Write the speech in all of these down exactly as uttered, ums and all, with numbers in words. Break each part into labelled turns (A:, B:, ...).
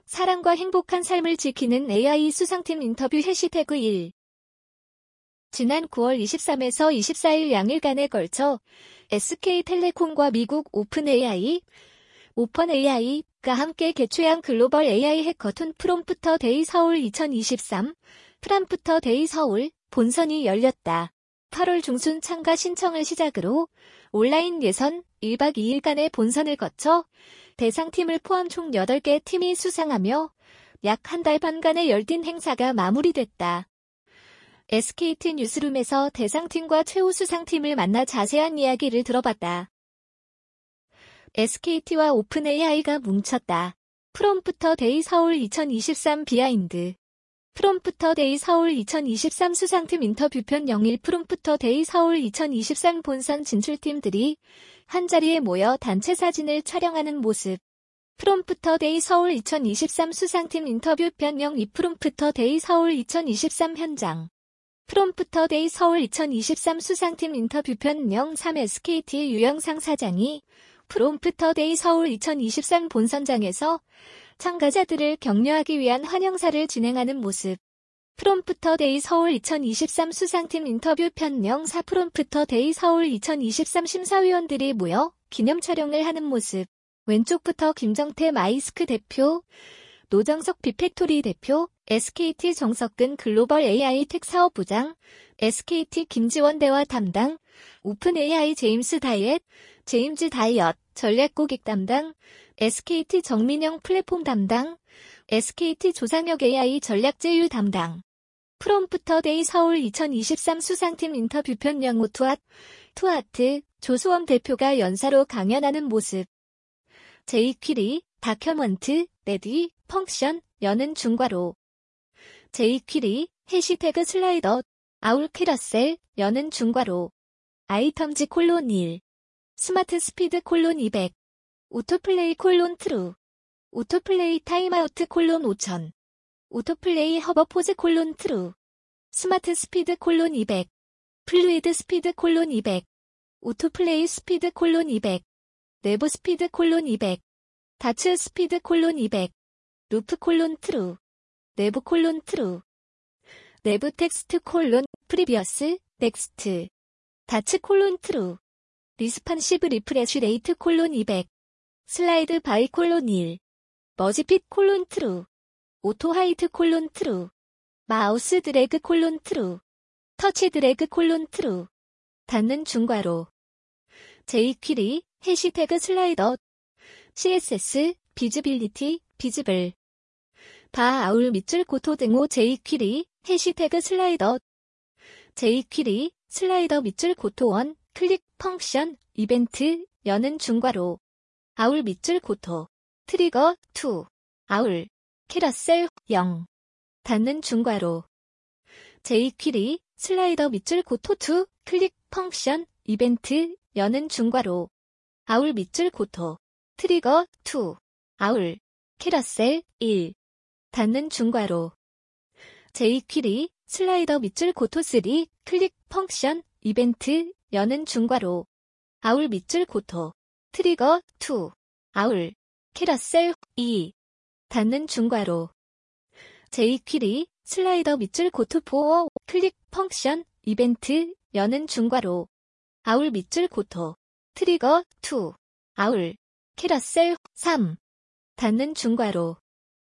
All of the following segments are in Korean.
A: 사랑과 행복한 삶을 지키는 에이아이 수상팀 인터뷰 해시태그 일. 지난 구월 이십삼에서 이십사일 양일간에 걸쳐 에스케이텔레콤과 미국 오픈에이아이, 오펀에이아이가 함께 개최한 글로벌 에이아이 해커톤 프롬프터 데이 서울 이천이십삼, 프롬프터 데이 서울 본선이 열렸다. 팔월 중순 참가 신청을 시작으로 온라인 예선 일박 이일간의 본선을 거쳐 대상팀을 포함 총 여덟 개 팀이 수상하며 약 한 달 반간의 열띤 행사가 마무리됐다. 에스케이티 뉴스룸에서 대상팀과 최우 수상팀을 만나 자세한 이야기를 들어봤다. 에스케이티와 오픈에이아이가 뭉쳤다. 프롬프터 데이 서울 이천이십삼 비하인드. 프롬프터 데이 서울 이천이십삼 수상팀 인터뷰편 영일 프롬프터 데이 서울 이천이십삼 본선 진출팀들이 한자리에 모여 단체 사진을 촬영하는 모습. 프롬프터 데이 서울 이천이십삼 수상팀 인터뷰편 영이 프롬프터 데이 서울 이천이십삼 현장. 프롬프터 데이 서울 이천이십삼 수상팀 인터뷰편 영삼 에스케이티 유영상 사장이 프롬프터 데이 서울 이천이십삼 본선장에서 참가자들을 격려하기 위한 환영사를 진행하는 모습. 프롬프터 데이 서울 이천이십삼 수상팀 인터뷰편 영사 프롬프터 데이 서울 이천이십삼 심사위원들이 모여 기념 촬영을 하는 모습. 왼쪽부터 김정태 마이스크 대표, 노정석 빅팩토리 대표, 에스케이티 정석근 글로벌 에이아이 텍 사업부장, 에스케이티 김지원 대화 담당, 오픈에이아이 제임스 다이엇, 제임즈 다이엇 전략고객 담당, 에스케이티 정민영 플랫폼 담당, 에스케이티 조상혁 에이아이 전략제휴 담당. 프롬프터 데이 서울 이천이십삼 수상팀 인터뷰편 영호 투아트, 투아트, 조수엄 대표가 연사로 강연하는 모습. 제이퀴리, 다큐먼트, 레디, 펑션, 여는 중괄호. 제이퀴리, 해시태그 슬라이더, 아울 캐러셀, 여는 중괄호. 아이텀즈 콜론 일. 스마트 스피드 콜론 이백. 오토플레이 콜론 트루. 오토플레이 타임아우트 콜론 오천. 오토플레이 허버포즈 콜론 트루. 스마트 스피드 콜론 이백. 플루이드 스피드 콜론 이백. 오토플레이 스피드 콜론 이백. 내부 스피드 콜론 이백. 다츠 스피드 콜론 이백. 루프 콜론 트루. 내부 콜론 트루. 내부 텍스트 콜론 프리비어스 넥스트. 다츠 콜론 트루. 리스판시브 리프레쉬 레이트 콜론 이백. 슬라이드 바이 콜론 일. 머지핏 콜론 트루. 오토 하이트 콜론 트루. 마우스 드래그 콜론 트루. 터치 드래그 콜론 트루. 닫는 중괄호. 제이퀴리, 해시태그 슬라이더. 씨에스에스, 비즈빌리티, 비즈블. 바 아울 밑줄 고토 등호 제이퀴리, 해시태그 슬라이더. 제이퀴리, 슬라이더 밑줄 고토 원, 클릭, 펑션, 이벤트, 여는 중괄호. 아울 밑줄 고토. 트리거, 투. 아울. 캐러셀, 영. 닫는 중괄호. 제이퀴리, 슬라이더 밑줄 고토 투, 클릭, 펑션, 이벤트, 여는 중괄호. 아울 밑줄 고토. 트리거, 투. 아울. 캐러셀, 일. 닫는 중괄호. 제이퀴리, 슬라이더 밑줄 고토 쓰리, 클릭, 펑션, 이벤트, 여는 중괄호. 아울 밑줄 고토. 트리거, 투. 아울. 캐러셀, 이. 닫는 중괄호. 제이퀴리, 슬라이더 밑줄 고토 포, 클릭, 펑션, 이벤트, 여는 중괄호. 아울 밑줄 고토. 트리거, 투. 아울. 캐러셀, 삼. 닫는 중괄호.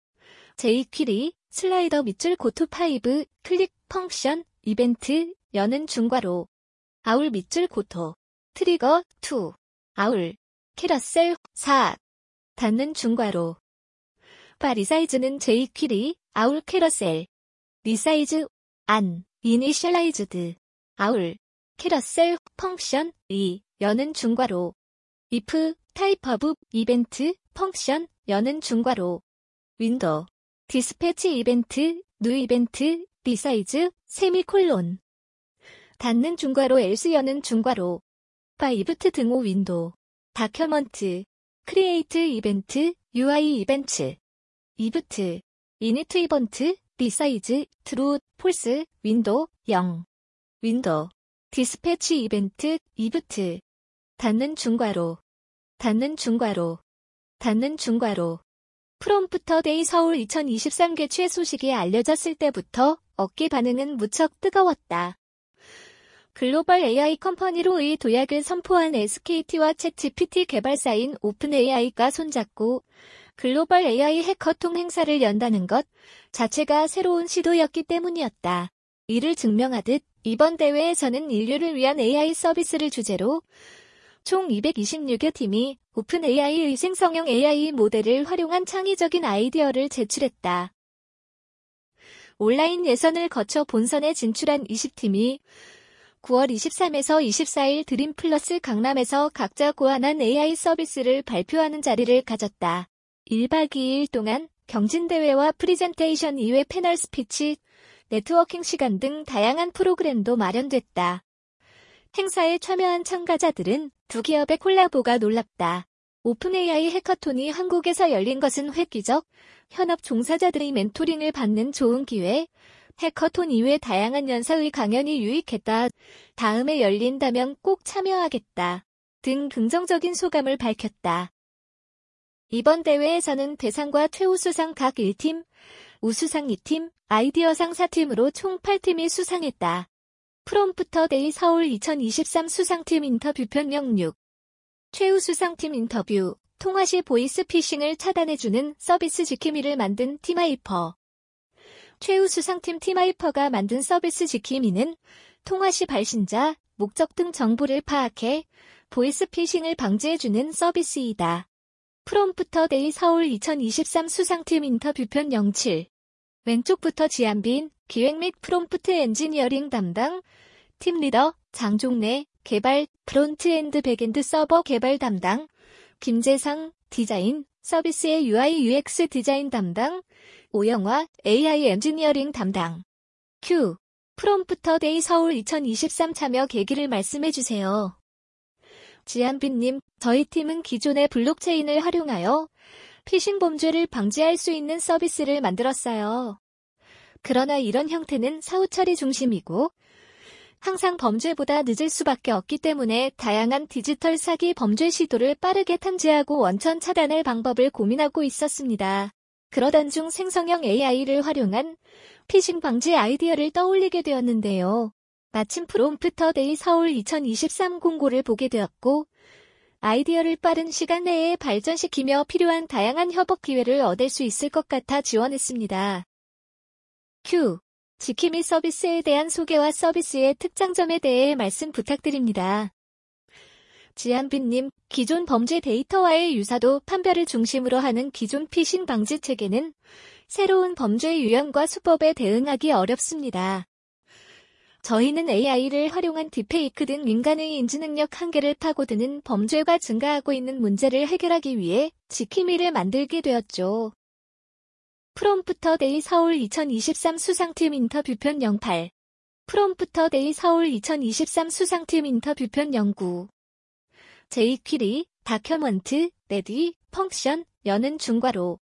A: 제이퀴리, 슬라이더 밑줄 고토 파이브, 클릭, 펑션, 이벤트, 여는 중괄호. 아울 밑줄 고토. 트리거, 투. 아울. 캐러셀, 사. 닫는 중괄호. 바 리사이즈는 제이퀴리, 아울 캐러셀. 리사이즈, 안, 이니셜라이즈드. 아울. 캐러셀, 펑션, 이, 여는 중괄호. if, 타입 오브, 이벤트, 펑션, 여는 중괄호. 윈도우. 디스패치 이벤트, 뉴 이벤트, 리사이즈, 세미콜론. 닫는 중괄호 else 여는 중괄호. 바 이브트 등호 윈도우. 다큐먼트. 크리에이트 이벤트, 유아이 이벤트. 이브트. 이니트 이번트, 리사이즈, 트루, 폴스, 윈도우, 영. 윈도우. 디스패치 이벤트, 이브트. 닫는 중괄호. 닫는 중괄호. 닫는 중괄호. 프롬프터 데이 서울 이천이십삼 개최 소식이 알려졌을 때부터 업계 반응은 무척 뜨거웠다. 글로벌 에이아이 컴퍼니로의 도약을 선포한 에스케이티와 챗지피티 개발사인 오픈에이아이가 손잡고 글로벌 에이아이 해커톤 행사를 연다는 것 자체가 새로운 시도였기 때문이었다. 이를 증명하듯 이번 대회에서는 인류를 위한 에이아이 서비스를 주제로 총 이백이십육 개 팀이 오픈에이아이의 생성형 에이아이 모델을 활용한 창의적인 아이디어를 제출했다. 온라인 예선을 거쳐 본선에 진출한 이십 팀이 구월 이십삼에서 이십사일 드림 플러스 강남에서 각자 고안한 에이아이 서비스를 발표하는 자리를 가졌다. 일박 이일 동안 경진대회와 프리젠테이션 이외 패널 스피치, 네트워킹 시간 등 다양한 프로그램도 마련됐다. 행사에 참여한 참가자들은 두 기업의 콜라보가 놀랍다. 오픈에이아이 해커톤이 한국에서 열린 것은 획기적, 현업 종사자들의 멘토링을 받는 좋은 기회, 해커톤 이외 다양한 연사의 강연이 유익했다. 다음에 열린다면 꼭 참여하겠다. 등 긍정적인 소감을 밝혔다. 이번 대회에서는 대상과 최우수상 각 일 팀, 우수상 이 팀, 아이디어상 사 팀으로 총 팔 팀이 수상했다. 프롬프터 데이 서울 이천이십삼 수상팀 인터뷰 편명 육. 최우수상팀 인터뷰. 통화 시 보이스 피싱을 차단해주는 서비스 지킴이를 만든 티마이퍼. 최우수상팀 티마이퍼가 만든 서비스 지킴이는 통화 시 발신자, 목적 등 정보를 파악해 보이스 피싱을 방지해주는 서비스이다. 프롬프터 데이 서울 이천이십삼 수상팀 인터뷰 편영 칠. 왼쪽부터 지한빈, 기획 및 프롬프트 엔지니어링 담당, 팀 리더, 장종래, 개발, 프론트엔드 백엔드 서버 개발 담당, 김재상, 디자인, 서비스의 유아이 유엑스 디자인 담당, 오영화, 에이아이 엔지니어링 담당. Q. 프롬프터 데이 서울 이천이십삼 참여 계기를 말씀해주세요. 지한빈님, 저희 팀은 기존의 블록체인을 활용하여 피싱 범죄를 방지할 수 있는 서비스를 만들었어요. 그러나 이런 형태는 사후 처리 중심이고 항상 범죄보다 늦을 수밖에 없기 때문에 다양한 디지털 사기 범죄 시도를 빠르게 탐지하고 원천 차단할 방법을 고민하고 있었습니다. 그러던 중 생성형 에이아이를 활용한 피싱 방지 아이디어를 떠올리게 되었는데요. 마침 프롬프터 데이 서울 이천이십삼 공고를 보게 되었고 아이디어를 빠른 시간 내에 발전시키며 필요한 다양한 협업 기회를 얻을 수 있을 것 같아 지원했습니다. Q. 지킴이 서비스에 대한 소개와 서비스의 특장점에 대해 말씀 부탁드립니다. 지한빈님, 기존 범죄 데이터와의 유사도 판별을 중심으로 하는 기존 피싱 방지 체계는 새로운 범죄 유형과 수법에 대응하기 어렵습니다. 저희는 에이아이를 활용한 딥페이크 등 인간의 인지 능력 한계를 파고드는 범죄가 증가하고 있는 문제를 해결하기 위해 지킴이를 만들게 되었죠. 프롬프터 데이 서울 이천이십삼 수상팀 인터뷰 편 영팔. 프롬프터 데이 서울 이천이십삼 수상팀 인터뷰 편 영구. 제이퀴리, 다큐먼트, 레디, 펑션, 여는 중괄호.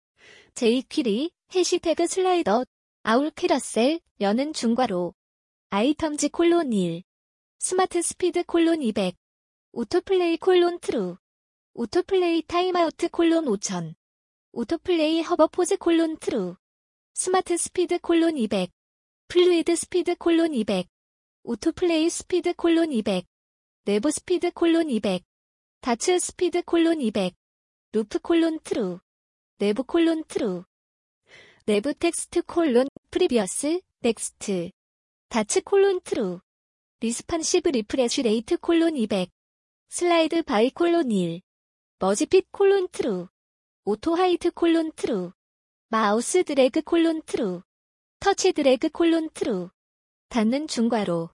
A: 제이퀴리, 해시태그 슬라이더, 아울 캐러셀, 여는 중괄호. 아이텀즈 콜론 일. 스마트 스피드 콜론 이백. 오토플레이 콜론 트루. 오토플레이 타임아우트 콜론 오천. 오토플레이 허버포즈 콜론 트루. 스마트 스피드 콜론 이백. 플루이드 스피드 콜론 이백. 오토플레이 스피드 콜론 이백. 내부 스피드 콜론 이백. 다츠 스피드 콜론 이백. 루프 콜론 트루. 내부 콜론 트루. 내부 텍스트 콜론 프리비어스 넥스트. 다츠 콜론 트루. 리스판시브 리프레쉬 레이트 콜론 이백. 슬라이드 바이 콜론 일. 머지핏 콜론 트루. 오토 하이트 콜론 트루. 마우스 드래그 콜론 트루. 터치 드래그 콜론 트루. 닫는 중괄호.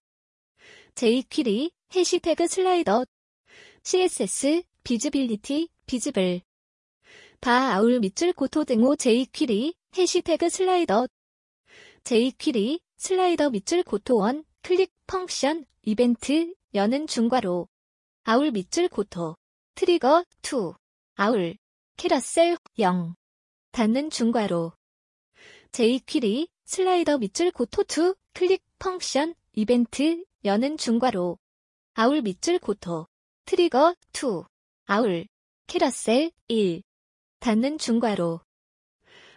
A: 제이퀴리, 해시태그 슬라이더. 씨에스에스, 비즈빌리티, 비즈블. 바 아울 밑줄 고토 등호 제이퀴리, 해시태그 슬라이더. 제이퀴리, 슬라이더 밑줄 고토 원, 클릭, 펑션, 이벤트, 여는 중괄호. 아울 밑줄 고토. 트리거, 이. 아울. 캐러셀, 영. 닫는 중괄호. 제이퀴리, 슬라이더 밑줄 고토 이, 클릭, 펑션, 이벤트, 여는 중괄호. 아울 밑줄 고토. 트리거, 이. 아울. 캐러셀, 일. 닫는 중괄호.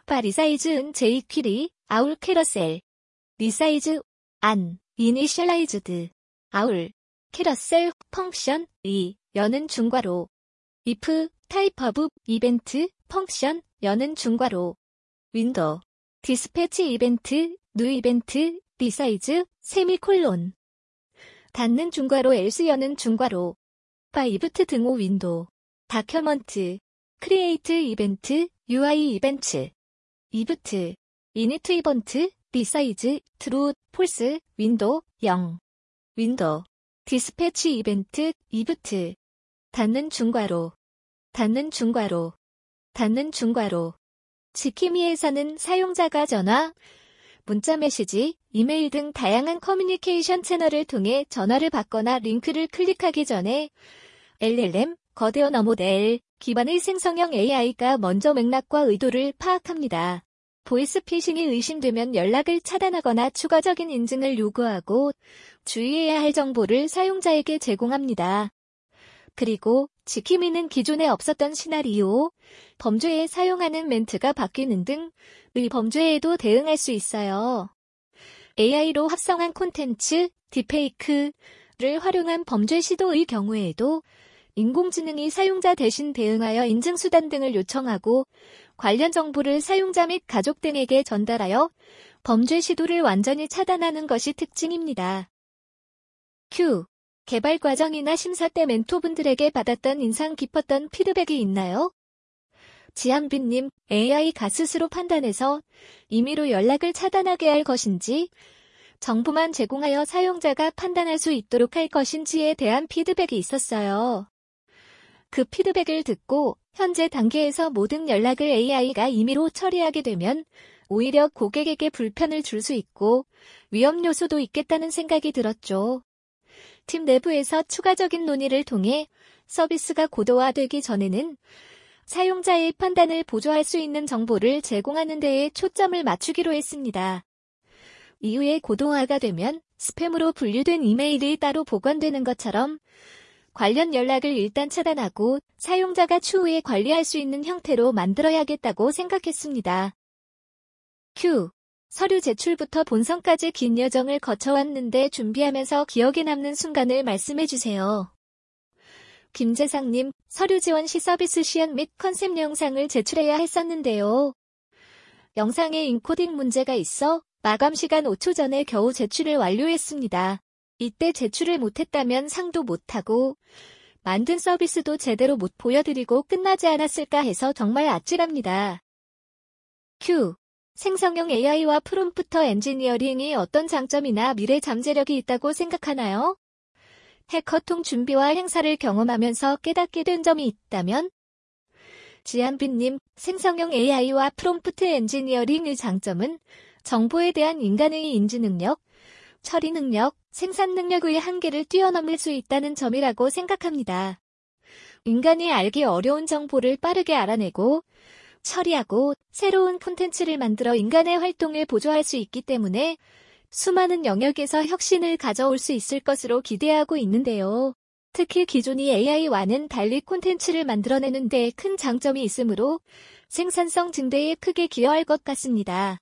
A: 파 리사이즈 은 제이 퀴리, 아울 캐러셀. 리사이즈, 안, 이니셜라이즈드. 아울, 캐러셀, 펑션, 이, 여는 중괄호. if, 타입 오브, 이벤트, 펑션, 여는 중괄호. 윈도, 디스패치 이벤트, 뉴 이벤트, 리사이즈, 세미콜론. 닫는 중괄호 else 여는 중괄호. 파 이브트 등호 윈도. 다큐먼트, 크리에이트 이벤트, 유아이 이벤트. 이브트, 이니트 이번트, 리사이즈, 트루, 폴스, 윈도, 영. 윈도, 디스패치 이벤트, 이브트. 닫는 중괄호. 닫는 중괄호. 닫는 중괄호. 지키미에서는 사용자가 전화, 문자 메시지, 이메일 등 다양한 커뮤니케이션 채널을 통해 전화를 받거나 링크를 클릭하기 전에 엘엘엠, 거대 언어 모델, 기반의 생성형 에이아이가 먼저 맥락과 의도를 파악합니다. 보이스피싱이 의심되면 연락을 차단하거나 추가적인 인증을 요구하고 주의해야 할 정보를 사용자에게 제공합니다. 그리고 지킴이는 기존에 없었던 시나리오, 범죄에 사용하는 멘트가 바뀌는 등의 범죄에도 대응할 수 있어요. 에이아이로 합성한 콘텐츠, 딥페이크를 활용한 범죄 시도의 경우에도 인공지능이 사용자 대신 대응하여 인증수단 등을 요청하고 관련 정보를 사용자 및 가족 등에게 전달하여 범죄 시도를 완전히 차단하는 것이 특징입니다. Q. 개발 과정이나 심사 때 멘토분들에게 받았던 인상 깊었던 피드백이 있나요? 지한빈님, 에이아이가 스스로 판단해서 임의로 연락을 차단하게 할 것인지, 정보만 제공하여 사용자가 판단할 수 있도록 할 것인지에 대한 피드백이 있었어요. 그 피드백을 듣고 현재 단계에서 모든 연락을 에이아이가 임의로 처리하게 되면 오히려 고객에게 불편을 줄 수 있고 위험 요소도 있겠다는 생각이 들었죠. 팀 내부에서 추가적인 논의를 통해 서비스가 고도화되기 전에는 사용자의 판단을 보조할 수 있는 정보를 제공하는 데에 초점을 맞추기로 했습니다. 이후에 고도화가 되면 스팸으로 분류된 이메일이 따로 보관되는 것처럼 관련 연락을 일단 차단하고 사용자가 추후에 관리할 수 있는 형태로 만들어야겠다고 생각했습니다. Q. 서류 제출부터 본선까지 긴 여정을 거쳐왔는데 준비하면서 기억에 남는 순간을 말씀해주세요. 김재상님, 서류 지원 시 서비스 시연 및 컨셉 영상을 제출해야 했었는데요. 영상에 인코딩 문제가 있어 마감 시간 오 초 전에 겨우 제출을 완료했습니다. 이때 제출을 못했다면 상도 못하고 만든 서비스도 제대로 못 보여드리고 끝나지 않았을까 해서 정말 아찔합니다. Q. 생성형 에이아이와 프롬프터 엔지니어링이 어떤 장점이나 미래 잠재력이 있다고 생각하나요? 해커통 준비와 행사를 경험하면서 깨닫게 된 점이 있다면? 지한빈님, 생성형 에이아이와 프롬프트 엔지니어링의 장점은 정보에 대한 인간의 인지 능력, 처리 능력, 생산 능력의 한계를 뛰어넘을 수 있다는 점이라고 생각합니다. 인간이 알기 어려운 정보를 빠르게 알아내고 처리하고 새로운 콘텐츠를 만들어 인간의 활동을 보조할 수 있기 때문에 수많은 영역에서 혁신을 가져올 수 있을 것으로 기대하고 있는데요. 특히 기존의 에이아이와는 달리 콘텐츠를 만들어내는 데 큰 장점이 있으므로 생산성 증대에 크게 기여할 것 같습니다.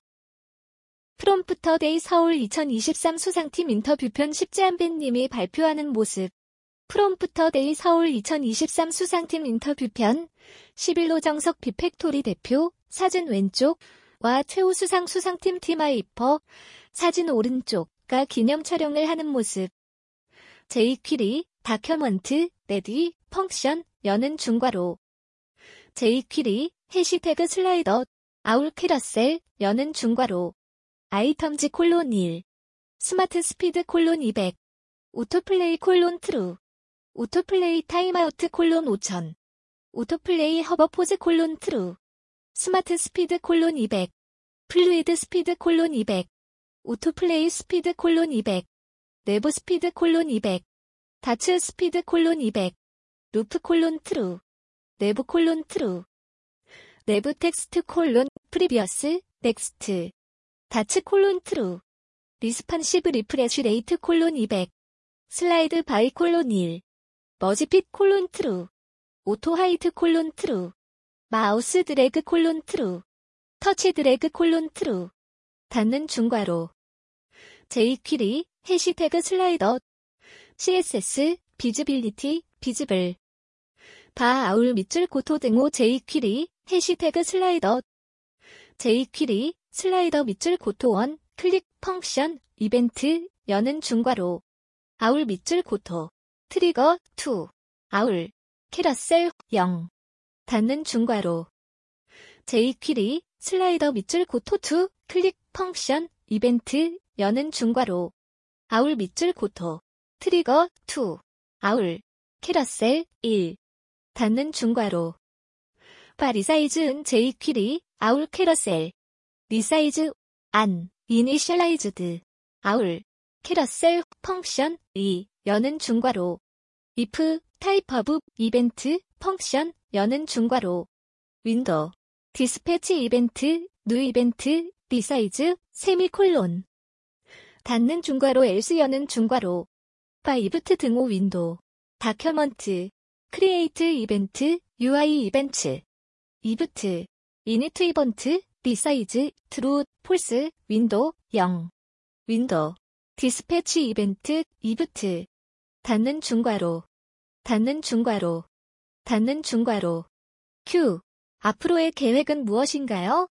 A: 프롬프터 데이 서울 이천이십삼 수상팀 인터뷰편 십지한배님이 발표하는 모습. 프롬프터 데이 서울 이천이십삼 수상팀 인터뷰편 십일 호 정석 빅팩토리 대표, 사진 왼쪽과 최우 수상 수상팀 팀하이퍼, 사진 오른쪽가 기념 촬영을 하는 모습. 제이 퀴리, 다큐먼트, 레디, 펑션, 여는 중괄호. 제이 퀴리, 해시태그 슬라이더, 아울 캐러셀, 여는 중괄호. 아이텀즈 콜론 일. 스마트 스피드 콜론 이백. 오토플레이 콜론 트루. 오토플레이 타임아우트 콜론 오천. 오토플레이 허버 포즈 콜론 트루. 스마트 스피드 콜론 이백. 플루이드 스피드 콜론 이백. 오토플레이 스피드 콜론 이백. 내부 스피드 콜론 이백. 다츠 스피드 콜론 이백. 루프 콜론 트루. 내부 콜론 트루. 내부 텍스트 콜론 프리비어스 넥스트. 다츠 콜론 트루. 리스판시브 리프레쉬 레이트 콜론 이백. 슬라이드 바이 콜론 일. 머지핏 콜론 트루. 오토 하이트 콜론 트루. 마우스 드래그 콜론 트루. 터치 드래그 콜론 트루. 닫는 중괄호. 제이퀴리, 해시태그 슬라이더. 씨에스에스, 비즈빌리티, 비즈블. 바 아울 밑줄 고토 등호 제이퀴리, 해시태그 슬라이더. 제이퀴리, 슬라이더 밑줄 고토 원, 클릭, 펑션, 이벤트, 여는 중괄호. 아울 밑줄 고토. 트리거, 투. 아울. 캐러셀, 영. 닫는 중괄호. 제이퀴리, 슬라이더 밑줄 고토 투, 클릭, 펑션, 이벤트, 여는 중괄호. 아울 밑줄 고토. 트리거, 투. 아울. 캐러셀, 일. 닫는 중괄호. 바 리사이즈은 제이퀴리, 아울 캐러셀. 리사이즈, 안, 이니셜라이즈드. 아울. 캐러셀, 펑션, 이, 여는 중괄호. if, 타입 오브, 이벤트, 펑션, 여는 중괄호. 윈도우. 디스패치 이벤트, 뉴 이벤트, 리사이즈, 세미콜론. 닫는 중괄호 else 여는 중괄호. 바 이브트 등호 윈도우. 다큐먼트. 크리에이트 이벤트, 유아이 이벤트. 이브트. 이니트 이번트, 리사이즈, 트루, 폴스, 윈도우, 영. 윈도우. 디스패치 이벤트, 이브트. 닫는 중괄호. 닫는 중괄호. 닫는 중괄호. Q. 앞으로의 계획은 무엇인가요?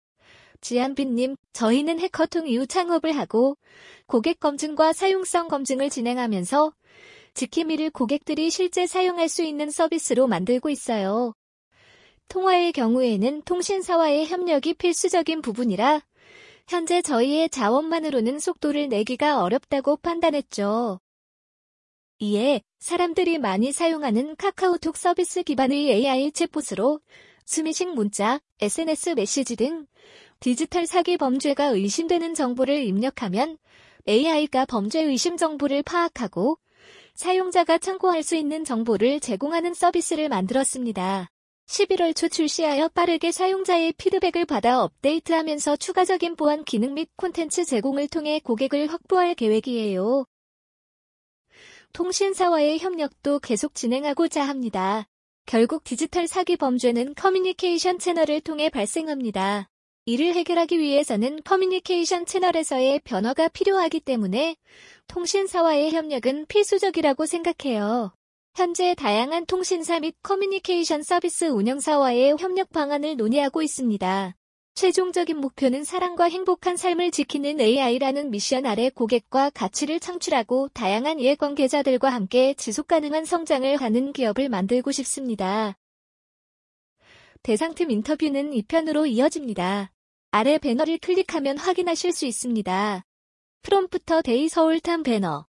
A: 지한빈님, 저희는 해커통 이후 창업을 하고 고객 검증과 사용성 검증을 진행하면서 지킴이를 고객들이 실제 사용할 수 있는 서비스로 만들고 있어요. 통화의 경우에는 통신사와의 협력이 필수적인 부분이라 현재 저희의 자원만으로는 속도를 내기가 어렵다고 판단했죠. 이에 사람들이 많이 사용하는 카카오톡 서비스 기반의 에이아이 챗봇으로 스미싱 문자, 에스엔에스 메시지 등 디지털 사기 범죄가 의심되는 정보를 입력하면 에이아이가 범죄 의심 정보를 파악하고 사용자가 참고할 수 있는 정보를 제공하는 서비스를 만들었습니다. 십일월 초 출시하여 빠르게 사용자의 피드백을 받아 업데이트하면서 추가적인 보안 기능 및 콘텐츠 제공을 통해 고객을 확보할 계획이에요. 통신사와의 협력도 계속 진행하고자 합니다. 결국 디지털 사기 범죄는 커뮤니케이션 채널을 통해 발생합니다. 이를 해결하기 위해서는 커뮤니케이션 채널에서의 변화가 필요하기 때문에 통신사와의 협력은 필수적이라고 생각해요. 현재 다양한 통신사 및 커뮤니케이션 서비스 운영사와의 협력 방안을 논의하고 있습니다. 최종적인 목표는 사랑과 행복한 삶을 지키는 에이아이라는 미션 아래 고객과 가치를 창출하고 다양한 이해관계자들과 함께 지속가능한 성장을 하는 기업을 만들고 싶습니다. 대상팀 인터뷰는 이 편으로 이어집니다. 아래 배너를 클릭하면 확인하실 수 있습니다. 프롬프터 데이 서울탐 배너.